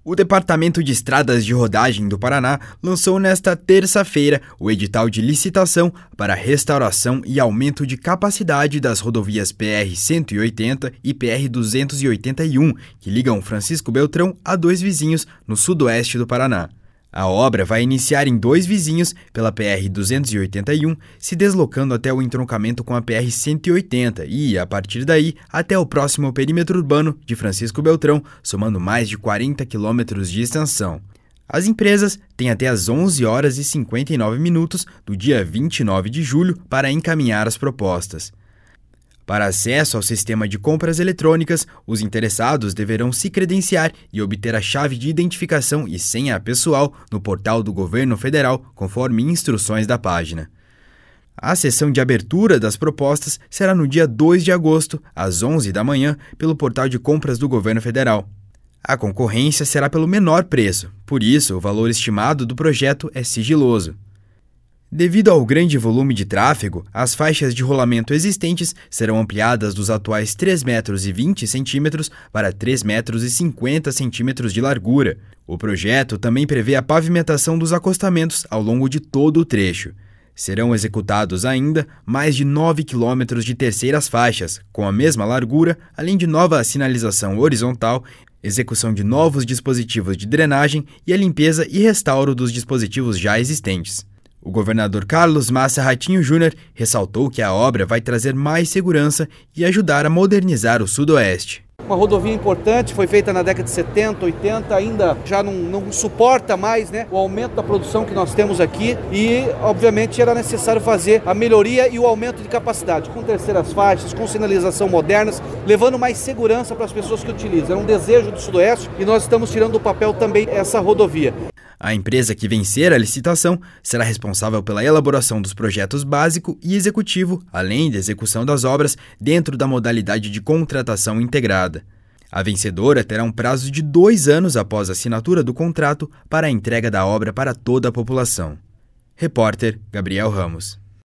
O Departamento de Estradas de Rodagem do Paraná lançou nesta terça-feira o edital de licitação para restauração e aumento de capacidade das rodovias PR-180 e PR-281, que ligam Francisco Beltrão a dois vizinhos no sudoeste do Paraná. A obra vai iniciar em dois vizinhos pela PR-281, se deslocando até o entroncamento com a PR-180 e, a partir daí, até o próximo perímetro urbano de Francisco Beltrão, somando mais de 40 quilômetros de extensão. As empresas têm até às 11 horas e 59 minutos do dia 29 de julho para encaminhar as propostas. Para acesso ao sistema de compras eletrônicas, os interessados deverão se credenciar e obter a chave de identificação e senha pessoal no portal do Governo Federal, conforme instruções da página. A sessão de abertura das propostas será no dia 2 de agosto, às 11 da manhã, pelo portal de compras do Governo Federal. A concorrência será pelo menor preço, por isso o valor estimado do projeto é sigiloso. Devido ao grande volume de tráfego, as faixas de rolamento existentes serão ampliadas dos atuais 3,20 metros para 3,50 metros de largura. O projeto também prevê a pavimentação dos acostamentos ao longo de todo o trecho. Serão executados ainda mais de 9 quilômetros de terceiras faixas, com a mesma largura, além de nova sinalização horizontal, execução de novos dispositivos de drenagem e a limpeza e restauro dos dispositivos já existentes. O governador Carlos Massa Ratinho Júnior ressaltou que a obra vai trazer mais segurança e ajudar a modernizar o Sudoeste. Uma rodovia importante, foi feita na década de 70, 80, ainda já não suporta mais, o aumento da produção que nós temos aqui e, obviamente, era necessário fazer a melhoria e o aumento de capacidade, com terceiras faixas, com sinalização modernas, levando mais segurança para as pessoas que utilizam. É um desejo do Sudoeste e nós estamos tirando do papel também essa rodovia. A empresa que vencer a licitação será responsável pela elaboração dos projetos básico e executivo, além da execução das obras dentro da modalidade de contratação integrada. A vencedora terá um prazo de 2 anos após a assinatura do contrato para a entrega da obra para toda a população. Repórter Gabriel Ramos.